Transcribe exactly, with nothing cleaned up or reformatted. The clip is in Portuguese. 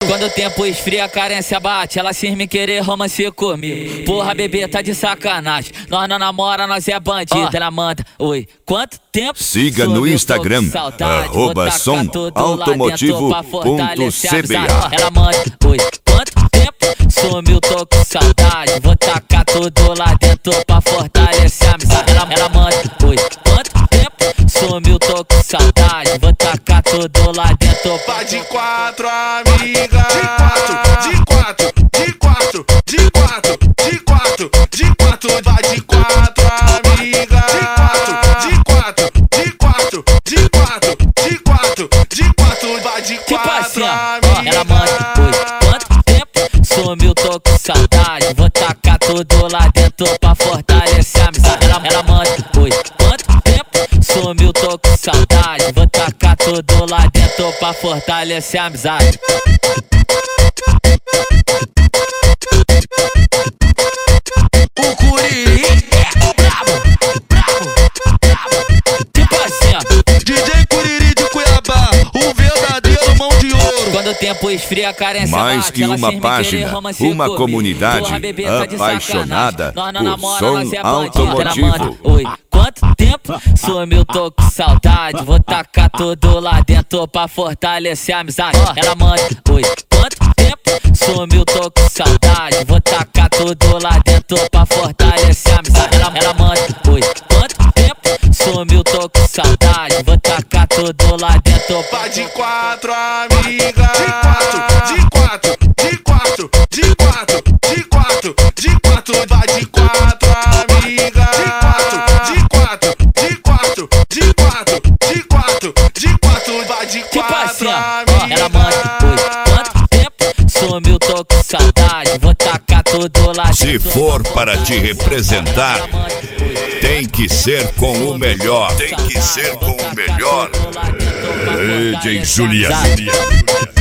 Quando o tempo esfria, a carência bate. Ela cisma em querer romance comigo. Porra, bebê, tá de sacanagem. Nós não namora, nós é bandido. Ela manda, oi, quanto tempo? Siga no Instagram, arroba som automotivo ponto c b a. Ela manda, oi, quanto tempo? Sumiu, tô com saudade. Vou tacar tudo lá dentro pra fortalecer a amizade. Ela, ela manda, oi, quanto tempo? Sumiu, tô com saudade. Vou tacar tudo lá dentro pra... Vai de quatro, amiga. De quatro, de quatro, de quatro, de quatro, de quatro, de quatro. Vai de quatro, amiga. De quatro, de quatro, de quatro, de quatro, de quatro, de quatro. Vai de quatro, amiga. Ela manda, oi, quanto tempo? Sumiu, tô com saudade. Vou tacar tudo lá dentro pra fortalecer a amizade. Ela, ela manda, oi, quanto tempo? Sumiu, tô com saudade. Vou tacar tudo lá dentro pra fortalecer a amizade. O Curiri é brabo, brabo, brabo. Tipo assim, ó. D J Curiri de Cuiabá, o verdadeiro mão de ouro. Quando o tempo esfria, a carência Mais bate. que Ela uma cisma em querer página, romance uma comigo. comunidade Porra, bebê, tá de apaixonada sacanagem. Nós não por namora, som nós é bandido. Ela automotivo. manda, oi, quanto tempo? Sumiu, tô com saudade. Vou tacar tudo lá dentro pra fortalecer a amizade. Ela manda, oi, quanto tempo? Sumiu, tô com saudade. Vou tacar tudo lá dentro pra fortalecer a amizade. Ela, ela manda, oi, quanto tempo? Sumiu, tô com saudade. Vou tacar tudo lá dentro pra... Vai de quatro, amiga. De quatro, de quatro, de quatro, de quatro, de quatro, de quatro. Vai de quatro, amiga. De quatro, de quatro, de quatro, de quatro, de quatro, de quatro. Vai de Tipo quatro, assim, ó. amiga. Ela manda, oi, quanto tempo? Sumiu, tô com saudade. Vou tacar tudo lá dentro. Se for para te representar, tem que ser com o melhor. Tem que ser com o melhor. D J Juliano.